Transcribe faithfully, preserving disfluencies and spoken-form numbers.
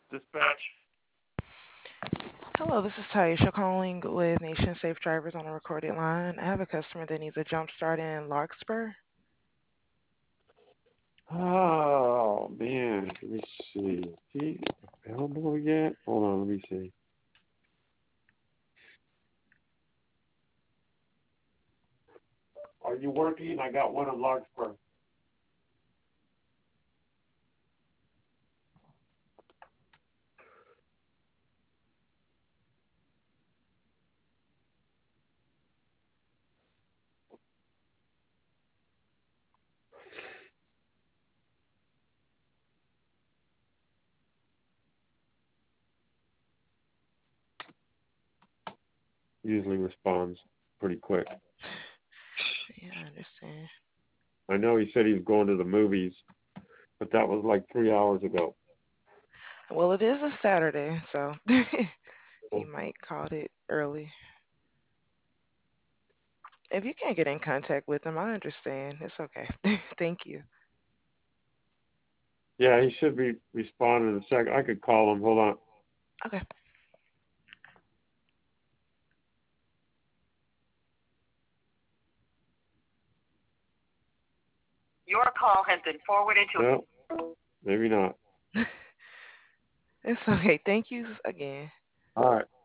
Dispatch. Hello, this is Taisha calling with Nation Safe Drivers on a recorded line. I have a customer that needs a jump start in Larkspur. Oh man, let me see. Is he available yet? Hold on, let me see. Are you working? I got one in Larkspur. Usually responds pretty quick. Yeah, I understand. I know he said he was going to the movies, but that was like three hours ago. Well, it is a Saturday, so he might called it early. If you can't get in contact with him, I understand. It's okay. Thank you. Yeah, he should be responding in a second. I could call him. Hold on. Okay. Your call has been forwarded to. No, maybe not. It's okay. Thank you again. All right.